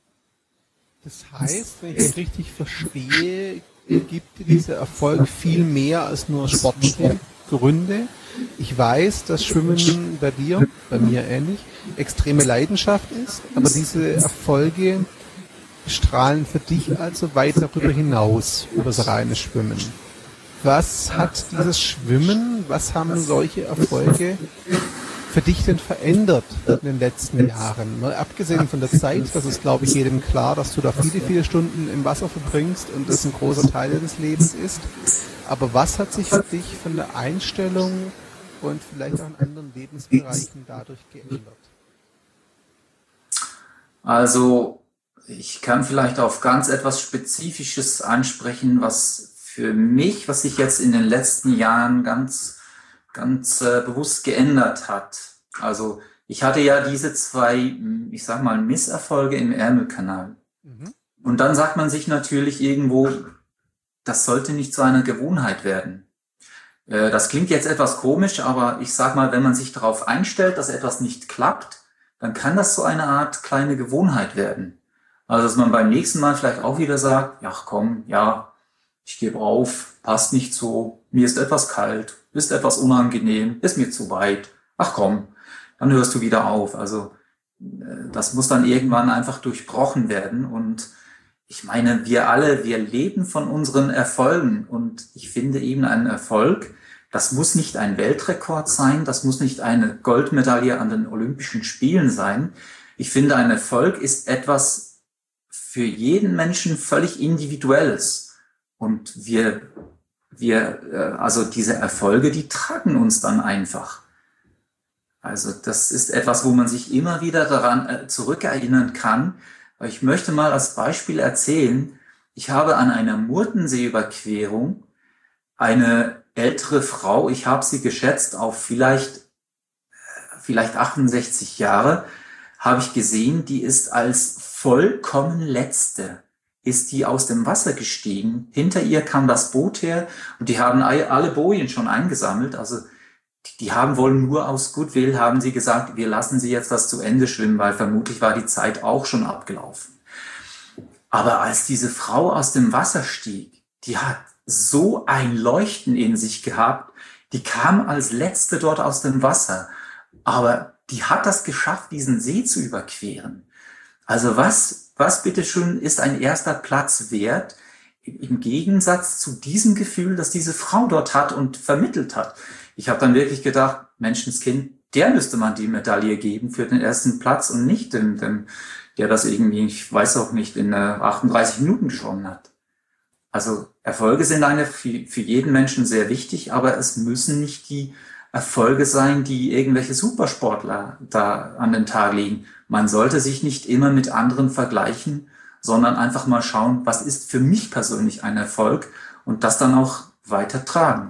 Das heißt, wenn ich es richtig verstehe, gibt dir dieser Erfolg viel mehr als nur Sportstrecken? Gründe. Ich weiß, dass Schwimmen bei dir, bei mir ähnlich, extreme Leidenschaft ist, aber diese Erfolge strahlen für dich also weit darüber hinaus, über das reine Schwimmen. Was hat dieses Schwimmen, was haben solche Erfolge für dich denn verändert in den letzten Jahren? Mal abgesehen von der Zeit, das ist, glaube ich, jedem klar, dass du da viele, viele Stunden im Wasser verbringst und das ein großer Teil deines Lebens ist. Aber was hat sich für dich von der Einstellung und vielleicht auch in anderen Lebensbereichen dadurch geändert? Also, ich kann vielleicht auf ganz etwas Spezifisches ansprechen, was für mich, was sich jetzt in den letzten Jahren ganz, ganz äh, bewusst geändert hat. Also, ich hatte ja diese zwei, ich sag mal, Misserfolge im Ärmelkanal. Mhm. Und dann sagt man sich natürlich irgendwo, das sollte nicht zu einer Gewohnheit werden. Äh, das klingt jetzt etwas komisch, aber ich sag mal, wenn man sich darauf einstellt, dass etwas nicht klappt, dann kann das so eine Art kleine Gewohnheit werden. Also, dass man beim nächsten Mal vielleicht auch wieder sagt, ja komm, ja, ich gebe auf, passt nicht so, mir ist etwas kalt, ist etwas unangenehm, ist mir zu weit, ach komm, dann hörst du wieder auf. Also das muss dann irgendwann einfach durchbrochen werden. Und ich meine, wir alle, wir leben von unseren Erfolgen. Und ich finde eben, ein Erfolg, das muss nicht ein Weltrekord sein, das muss nicht eine Goldmedaille an den Olympischen Spielen sein. Ich finde, ein Erfolg ist etwas für jeden Menschen völlig Individuelles. Und wir, wir, also diese Erfolge, die tragen uns dann einfach. Also das ist etwas, wo man sich immer wieder daran zurückerinnern kann. Ich möchte mal als Beispiel erzählen, ich habe an einer Murtenseeüberquerung eine ältere Frau, ich habe sie geschätzt auf vielleicht, vielleicht achtundsechzig Jahre, habe ich gesehen, die ist als vollkommen Letzte, ist die aus dem Wasser gestiegen. Hinter ihr kam das Boot her und die haben alle Bojen schon eingesammelt. Also die haben wohl nur aus Goodwill, haben sie gesagt, wir lassen sie jetzt das zu Ende schwimmen, weil vermutlich war die Zeit auch schon abgelaufen. Aber als diese Frau aus dem Wasser stieg, die hat so ein Leuchten in sich gehabt, die kam als Letzte dort aus dem Wasser. Aber die hat das geschafft, diesen See zu überqueren. Also was, was bitteschön ist ein erster Platz wert, im Gegensatz zu diesem Gefühl, das diese Frau dort hat und vermittelt hat. Ich habe dann wirklich gedacht, Menschenskind, der müsste man die Medaille geben für den ersten Platz und nicht dem, dem der das irgendwie, ich weiß auch nicht, in achtunddreißig Minuten geschwommen hat. Also Erfolge sind eine für, für jeden Menschen sehr wichtig, aber es müssen nicht die Erfolge sein, die irgendwelche Supersportler da an den Tag legen. Man sollte sich nicht immer mit anderen vergleichen, sondern einfach mal schauen, was ist für mich persönlich ein Erfolg und das dann auch weiter tragen.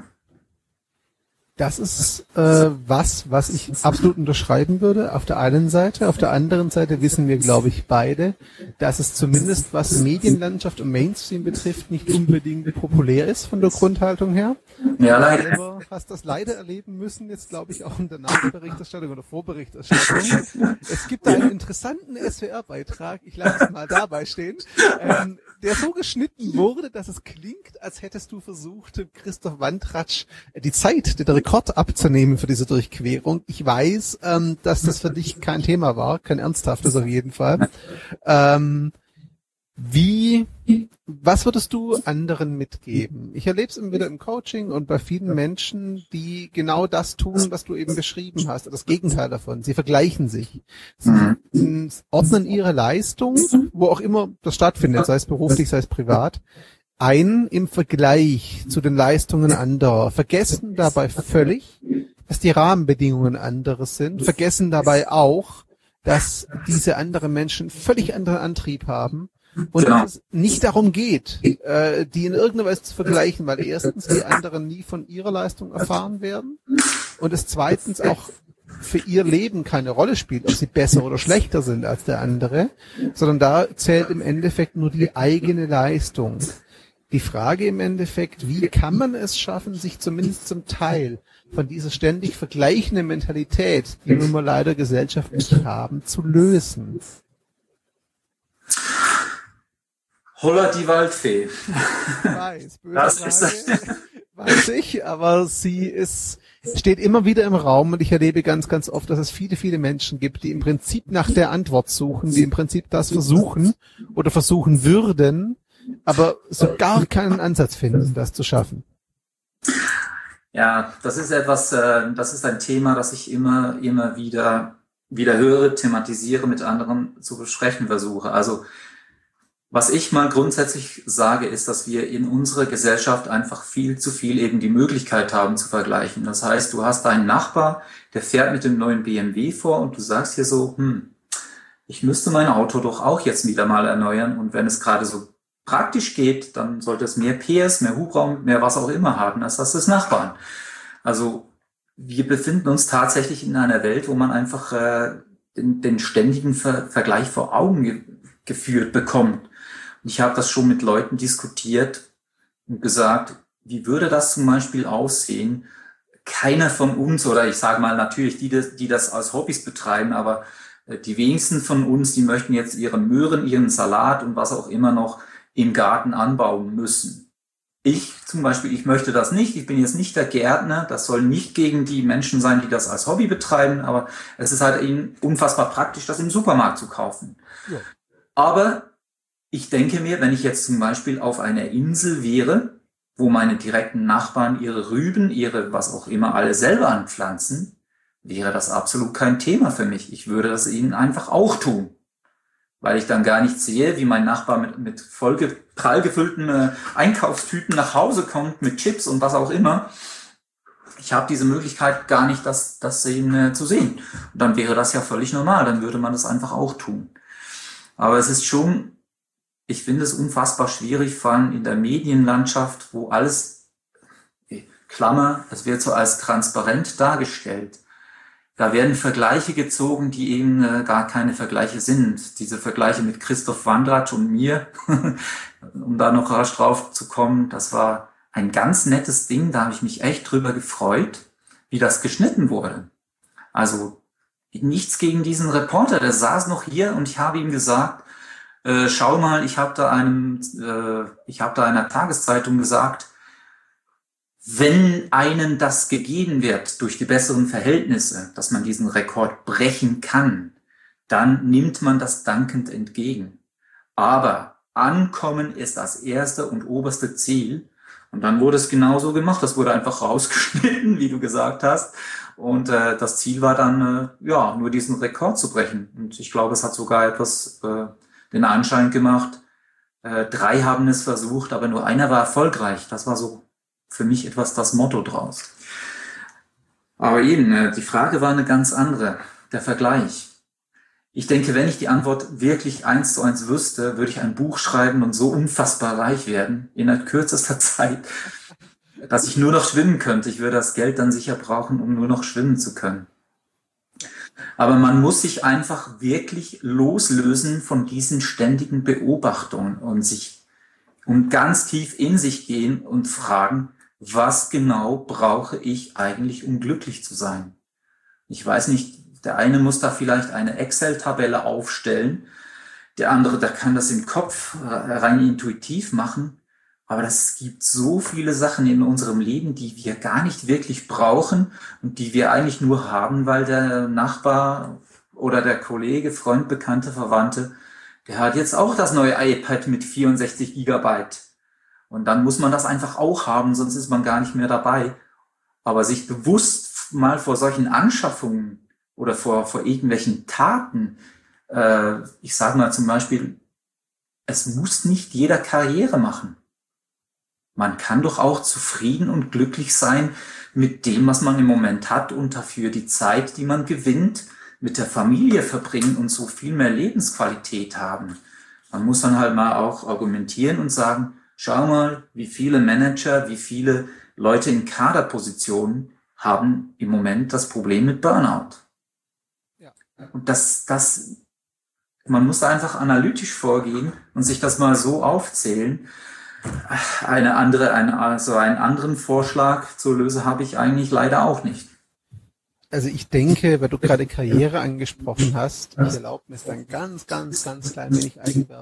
Das ist äh, was, was ich absolut unterschreiben würde, auf der einen Seite. Auf der anderen Seite wissen wir, glaube ich, beide, dass es zumindest, was Medienlandschaft und Mainstream betrifft, nicht unbedingt populär ist von der Grundhaltung her. Ja, leider. Du selber hast das leider erleben müssen, jetzt glaube ich auch in der Nachberichterstattung oder Vorberichterstattung. Es gibt da einen interessanten S W R-Beitrag, ich lasse es mal dabei stehen, ähm, der so geschnitten wurde, dass es klingt, als hättest du versucht, Christoph Wandratsch die Zeit, den Rekord abzunehmen für diese Durchquerung. Ich weiß, ähm, dass das für dich kein Thema war, kein ernsthaftes auf jeden Fall. Ähm, wie, was würdest du anderen mitgeben? Ich erlebe es immer wieder im Coaching und bei vielen Menschen, die genau das tun, was du eben beschrieben hast, das Gegenteil davon. Sie vergleichen sich. Sie ordnen ihre Leistung, wo auch immer das stattfindet, sei es beruflich, sei es privat, ein im Vergleich zu den Leistungen anderer, vergessen dabei völlig, dass die Rahmenbedingungen andere sind, vergessen dabei auch, dass diese anderen Menschen völlig anderen Antrieb haben und dass es nicht darum geht, äh, die in irgendeiner Weise zu vergleichen, weil erstens die anderen nie von ihrer Leistung erfahren werden und es zweitens auch für ihr Leben keine Rolle spielt, ob sie besser oder schlechter sind als der andere, sondern da zählt im Endeffekt nur die eigene Leistung. Die Frage im Endeffekt, wie kann man es schaffen, sich zumindest zum Teil von dieser ständig vergleichenden Mentalität, die wir leider gesellschaftlich haben, zu lösen? Holla die Waldfee. Ich weiß, böse Das Frage, ist weiß ich, aber sie ist, steht immer wieder im Raum und ich erlebe ganz, ganz oft, dass es viele, viele Menschen gibt, die im Prinzip nach der Antwort suchen, die im Prinzip das versuchen oder versuchen würden, aber so gar keinen Ansatz finden, das zu schaffen. Ja, das ist etwas, äh, das ist ein Thema, das ich immer, immer wieder, wieder höre, thematisiere, mit anderen zu besprechen versuche. Also, was ich mal grundsätzlich sage, ist, dass wir in unserer Gesellschaft einfach viel zu viel eben die Möglichkeit haben zu vergleichen. Das heißt, du hast einen Nachbar, der fährt mit dem neuen B M W vor und du sagst hier so, hm, ich müsste mein Auto doch auch jetzt wieder mal erneuern und wenn es gerade so praktisch geht, dann sollte es mehr P S, mehr Hubraum, mehr was auch immer haben, als das des Nachbarn. Also wir befinden uns tatsächlich in einer Welt, wo man einfach äh, den, den ständigen Ver- Vergleich vor Augen ge- geführt bekommt. Und ich habe das schon mit Leuten diskutiert und gesagt, wie würde das zum Beispiel aussehen? Keiner von uns, oder ich sage mal natürlich die, die das als Hobbys betreiben, aber die wenigsten von uns, die möchten jetzt ihre Möhren, ihren Salat und was auch immer noch im Garten anbauen müssen. Ich zum Beispiel, ich möchte das nicht. Ich bin jetzt nicht der Gärtner. Das soll nicht gegen die Menschen sein, die das als Hobby betreiben, aber es ist halt ihnen unfassbar praktisch, das im Supermarkt zu kaufen. Ja. Aber ich denke mir, wenn ich jetzt zum Beispiel auf einer Insel wäre, wo meine direkten Nachbarn ihre Rüben, ihre was auch immer alle selber anpflanzen, wäre das absolut kein Thema für mich. Ich würde das ihnen einfach auch tun. Weil ich dann gar nicht sehe, wie mein Nachbar mit, mit voll ge- prall gefüllten äh, Einkaufstüten nach Hause kommt, mit Chips und was auch immer. Ich habe diese Möglichkeit gar nicht, das, das sehen, äh, zu sehen. Und dann wäre das ja völlig normal, dann würde man das einfach auch tun. Aber es ist schon, ich finde es unfassbar schwierig, vor allem in der Medienlandschaft, wo alles, Klammer, es wird so als transparent dargestellt. Da werden Vergleiche gezogen, die eben äh, gar keine Vergleiche sind. Diese Vergleiche mit Christoph Wandratsch und mir, um da noch rasch drauf zu kommen, das war ein ganz nettes Ding, da habe ich mich echt drüber gefreut, wie das geschnitten wurde. Also nichts gegen diesen Reporter, der saß noch hier und ich habe ihm gesagt, äh, schau mal, ich habe da einem, äh, ich habe da einer Tageszeitung gesagt, wenn einem das gegeben wird durch die besseren Verhältnisse, dass man diesen Rekord brechen kann, dann nimmt man das dankend entgegen. Aber ankommen ist das erste und oberste Ziel. Und dann wurde es genauso gemacht. Das wurde einfach rausgeschnitten, wie du gesagt hast. Und äh, das Ziel war dann, äh, ja, nur diesen Rekord zu brechen. Und ich glaube, es hat sogar etwas äh, den Anschein gemacht. Äh, drei haben es versucht, aber nur einer war erfolgreich. Das war so für mich etwas das Motto draus. Aber eben, die Frage war eine ganz andere, der Vergleich. Ich denke, wenn ich die Antwort wirklich eins zu eins wüsste, würde ich ein Buch schreiben und so unfassbar reich werden, in kürzester Zeit, dass ich nur noch schwimmen könnte. Ich würde das Geld dann sicher brauchen, um nur noch schwimmen zu können. Aber man muss sich einfach wirklich loslösen von diesen ständigen Beobachtungen und sich und ganz tief in sich gehen und fragen, was genau brauche ich eigentlich, um glücklich zu sein? Ich weiß nicht, der eine muss da vielleicht eine Excel-Tabelle aufstellen, der andere, der kann das im Kopf rein intuitiv machen, aber es gibt so viele Sachen in unserem Leben, die wir gar nicht wirklich brauchen und die wir eigentlich nur haben, weil der Nachbar oder der Kollege, Freund, Bekannte, Verwandte, der hat jetzt auch das neue iPad mit vierundsechzig Gigabyte. Und dann muss man das einfach auch haben, sonst ist man gar nicht mehr dabei. Aber sich bewusst mal vor solchen Anschaffungen oder vor, vor irgendwelchen Taten, äh, ich sage mal zum Beispiel, es muss nicht jeder Karriere machen. Man kann doch auch zufrieden und glücklich sein mit dem, was man im Moment hat und dafür die Zeit, die man gewinnt, mit der Familie verbringen und so viel mehr Lebensqualität haben. Man muss dann halt mal auch argumentieren und sagen, schau mal, wie viele Manager, wie viele Leute in Kaderpositionen haben im Moment das Problem mit Burnout. Ja. Und das, das, man muss da einfach analytisch vorgehen und sich das mal so aufzählen. Eine andere, eine, also einen anderen Vorschlag zur Lösung habe ich eigentlich leider auch nicht. Also ich denke, weil du gerade Karriere angesprochen hast, ich erlaube mir dann ganz, ganz, ganz klein wenig Eigenwerbung.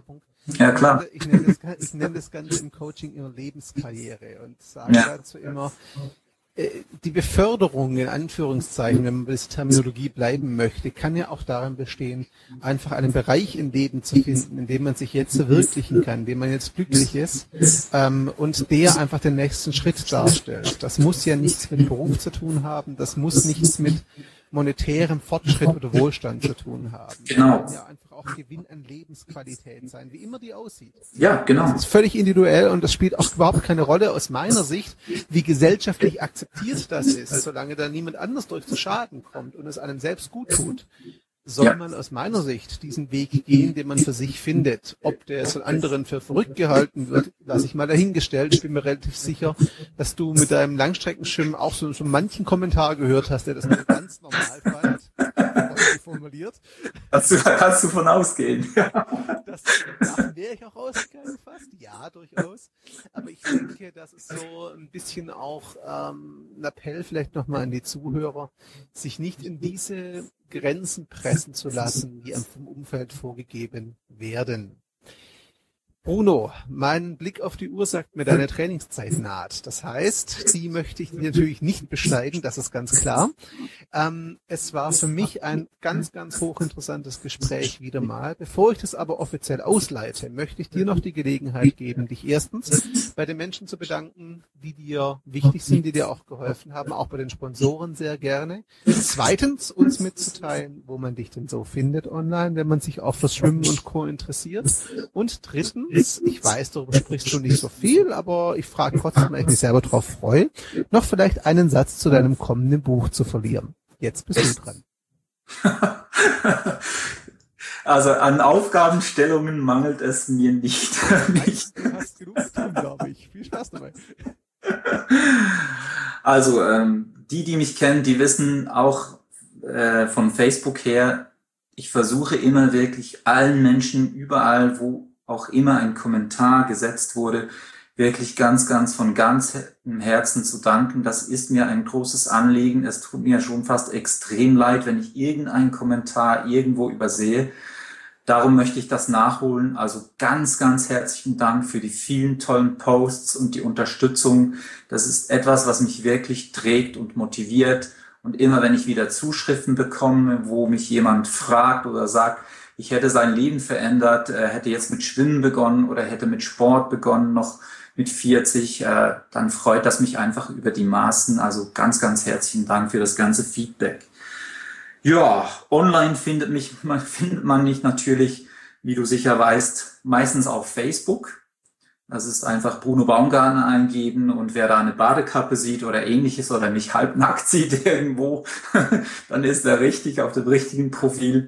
Ja, klar. Ich nenne das, ich nenne das Ganze im Coaching immer Lebenskarriere und sage Ja. dazu immer, die Beförderung in Anführungszeichen, wenn man bei dieser Terminologie bleiben möchte, kann ja auch darin bestehen, einfach einen Bereich im Leben zu finden, in dem man sich jetzt verwirklichen kann, in dem man jetzt glücklich ist ähm, und der einfach den nächsten Schritt darstellt. Das muss ja nichts mit Beruf zu tun haben, das muss nichts mit monetärem Fortschritt oder Wohlstand zu tun haben. Genau. Das kann ja einfach auch Gewinn an Lebensqualität sein, wie immer die aussieht. Ja, genau. Das ist völlig individuell und das spielt auch überhaupt keine Rolle aus meiner Sicht, wie gesellschaftlich akzeptiert das ist, solange da niemand anders durch zu Schaden kommt und es einem selbst gut tut. Soll Ja. man aus meiner Sicht diesen Weg gehen, den man für sich findet. Ob der von anderen für verrückt gehalten wird, lasse ich mal dahingestellt. Ich bin mir relativ sicher, dass du mit deinem Langstreckenschwimmen auch so, so manchen Kommentar gehört hast, der das nicht ganz normal fand. Vorsichtig formuliert. Kannst du, kannst du von ausgehen. Das, davon wäre ich auch ausgegangen fast. Ja, durchaus. Aber ich denke, das ist so ein bisschen auch ähm, ein Appell vielleicht nochmal an die Zuhörer, sich nicht in diese Grenzen pressen zu lassen, die einem vom Umfeld vorgegeben werden. Bruno, mein Blick auf die Uhr sagt mir, deine Trainingszeit naht. Das heißt, die möchte ich natürlich nicht beschneiden, das ist ganz klar. Ähm, es war für mich ein ganz, ganz hochinteressantes Gespräch wieder mal. Bevor ich das aber offiziell ausleite, möchte ich dir noch die Gelegenheit geben, dich erstens bei den Menschen zu bedanken, die dir wichtig sind, die dir auch geholfen haben, auch bei den Sponsoren sehr gerne. Zweitens, uns mitzuteilen, wo man dich denn so findet online, wenn man sich auch fürs Schwimmen und Co. interessiert. Und drittens, ich weiß, darüber sprichst du nicht so viel, aber ich frage trotzdem, weil ich mich selber drauf freue, noch vielleicht einen Satz zu deinem kommenden Buch zu verlieren. Jetzt bist du dran. Also an Aufgabenstellungen mangelt es mir nicht. nicht. Du hast genug zu tun, glaube ich. Viel Spaß dabei. Also ähm, die, die mich kennen, die wissen auch äh, von Facebook her, ich versuche immer wirklich allen Menschen überall, wo auch immer ein Kommentar gesetzt wurde, wirklich ganz, ganz von ganzem Herzen zu danken. Das ist mir ein großes Anliegen. Es tut mir schon fast extrem leid, wenn ich irgendeinen Kommentar irgendwo übersehe. Darum möchte ich das nachholen. Also ganz, ganz herzlichen Dank für die vielen tollen Posts und die Unterstützung. Das ist etwas, was mich wirklich trägt und motiviert. Und immer wenn ich wieder Zuschriften bekomme, wo mich jemand fragt oder sagt, ich hätte sein Leben verändert, äh, hätte jetzt mit Schwimmen begonnen oder hätte mit Sport begonnen, noch mit vierzig, äh, dann freut das mich einfach über die Maßen. Also ganz, ganz herzlichen Dank für das ganze Feedback. Ja, online findet mich, man, findet man mich natürlich, wie du sicher weißt, meistens auf Facebook. Das ist einfach Bruno Baumgartner eingeben und wer da eine Badekappe sieht oder ähnliches oder mich halbnackt sieht irgendwo, dann ist er richtig auf dem richtigen Profil.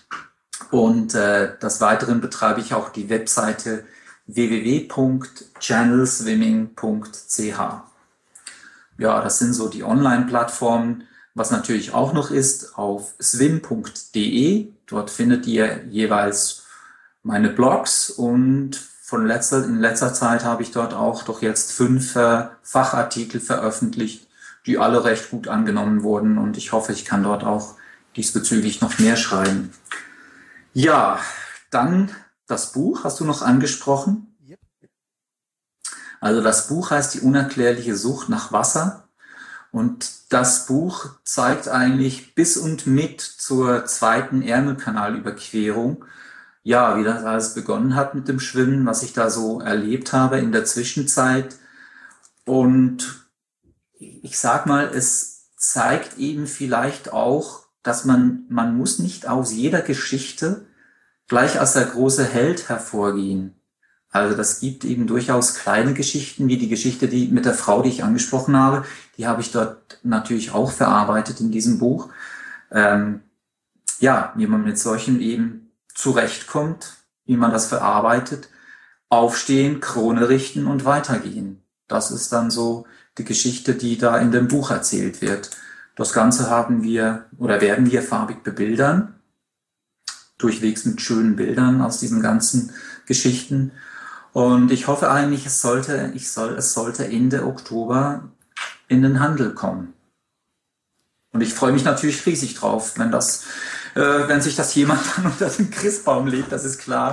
Und äh, des Weiteren betreibe ich auch die Webseite w w w punkt channel swimming punkt c h. Ja, das sind so die Online-Plattformen. Was natürlich auch noch ist, auf swim punkt d e. Dort findet ihr jeweils meine Blogs und von letzter, in letzter Zeit habe ich dort auch doch jetzt fünf äh, Fachartikel veröffentlicht, die alle recht gut angenommen wurden und ich hoffe, ich kann dort auch diesbezüglich noch mehr schreiben. Ja, dann das Buch hast du noch angesprochen. Yep. Also das Buch heißt Die unerklärliche Sucht nach Wasser und das Buch zeigt eigentlich bis und mit zur zweiten Ärmelkanalüberquerung, ja, wie das alles begonnen hat mit dem Schwimmen, was ich da so erlebt habe in der Zwischenzeit. Und ich sag mal, es zeigt eben vielleicht auch, dass man, man muss nicht aus jeder Geschichte gleich als der große Held hervorgehen. Also das gibt eben durchaus kleine Geschichten, wie die Geschichte, die mit der Frau, die ich angesprochen habe, die habe ich dort natürlich auch verarbeitet in diesem Buch. Ähm, ja, wie man mit solchen eben zurechtkommt, wie man das verarbeitet, aufstehen, Krone richten und weitergehen. Das ist dann so die Geschichte, die da in dem Buch erzählt wird. Das Ganze haben wir oder werden wir farbig bebildern, durchwegs mit schönen Bildern aus diesen ganzen Geschichten. Und ich hoffe eigentlich, es sollte, ich soll, es sollte Ende Oktober in den Handel kommen. Und ich freue mich natürlich riesig drauf, wenn das, äh, wenn sich das jemand dann unter den Christbaum legt, das ist klar.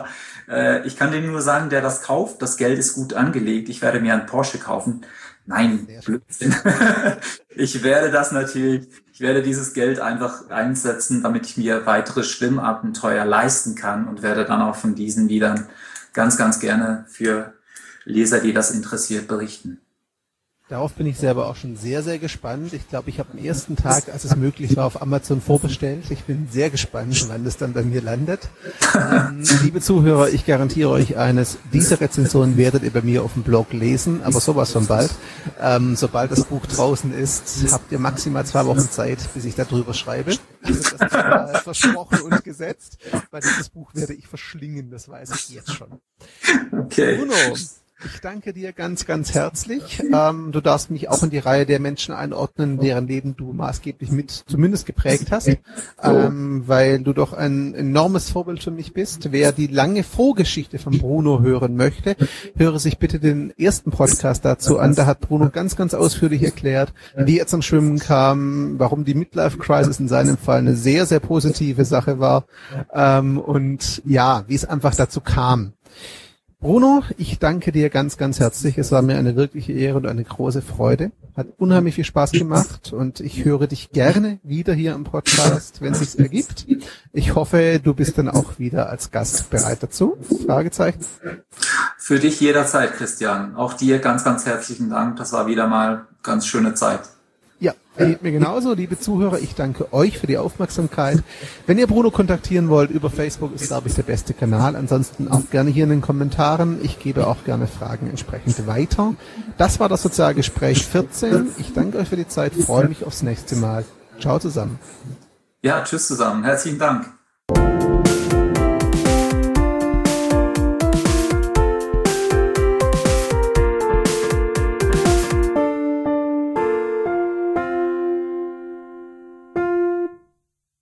Äh, ich kann dir nur sagen, der das kauft, das Geld ist gut angelegt. Ich werde mir einen Porsche kaufen. Nein, Blödsinn. Ich werde das natürlich, ich werde dieses Geld einfach einsetzen, damit ich mir weitere Schwimmabenteuer leisten kann und werde dann auch von diesen Liedern ganz, ganz gerne für Leser, die das interessiert, berichten. Darauf bin ich selber auch schon sehr, sehr gespannt. Ich glaube, ich habe am ersten Tag, als es möglich war, auf Amazon vorbestellt. Ich bin sehr gespannt, wann es dann bei mir landet. Ähm, liebe Zuhörer, ich garantiere euch eines, diese Rezension werdet ihr bei mir auf dem Blog lesen, aber sowas von bald. Ähm, sobald das Buch draußen ist, habt ihr maximal zwei Wochen Zeit, bis ich darüber schreibe. Also das ist äh, versprochen und gesetzt, weil dieses Buch werde ich verschlingen, das weiß ich jetzt schon. Okay. Bruno, ich danke dir ganz, ganz herzlich. Ähm, du darfst mich auch in die Reihe der Menschen einordnen, deren Leben du maßgeblich mit zumindest geprägt hast, ähm, weil du doch ein enormes Vorbild für mich bist. Wer die lange Vorgeschichte von Bruno hören möchte, höre sich bitte den ersten Podcast dazu an. Da hat Bruno ganz, ganz ausführlich erklärt, wie er zum Schwimmen kam, warum die Midlife-Crisis in seinem Fall eine sehr, sehr positive Sache war ähm, und ja, wie es einfach dazu kam. Bruno, ich danke dir ganz, ganz herzlich. Es war mir eine wirkliche Ehre und eine große Freude. Hat unheimlich viel Spaß gemacht und ich höre dich gerne wieder hier im Podcast, wenn es sich ergibt. Ich hoffe, du bist dann auch wieder als Gast bereit dazu. Fragezeichen. Für dich jederzeit, Christian. Auch dir ganz, ganz herzlichen Dank. Das war wieder mal ganz schöne Zeit. Ja, geht mir genauso, liebe Zuhörer. Ich danke euch für die Aufmerksamkeit. Wenn ihr Bruno kontaktieren wollt, über Facebook ist, glaube ich, der beste Kanal. Ansonsten auch gerne hier in den Kommentaren. Ich gebe auch gerne Fragen entsprechend weiter. Das war das Sozialgespräch vierzehn. Ich danke euch für die Zeit, freue mich aufs nächste Mal. Ciao zusammen. Ja, tschüss zusammen. Herzlichen Dank.